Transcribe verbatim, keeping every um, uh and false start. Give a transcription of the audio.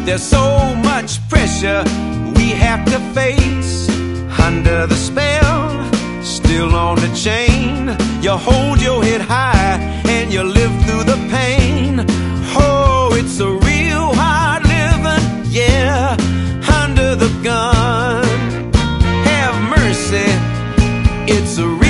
There's so much pressure we have to face. Under the spell, still on the chain, you hold your head high and you live through the pain. Oh, it's a real hard living, yeah, under the gun. Have mercy, it's a real